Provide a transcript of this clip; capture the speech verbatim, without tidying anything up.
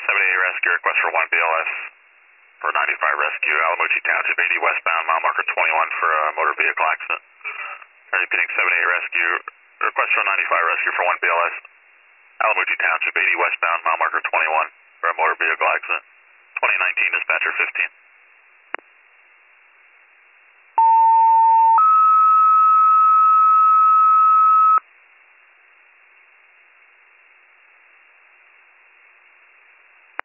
seventy-eight rescue request for one B L S for ninety-five rescue, Alamucci Township, eighty westbound, mile marker twenty-one for a motor vehicle accident. Repeating seventy-eight rescue, request for ninety-five rescue for one B L S, Alamucci Township, eighty westbound, mile marker twenty-one for a motor vehicle accident. twenty nineteen dispatcher fifteen.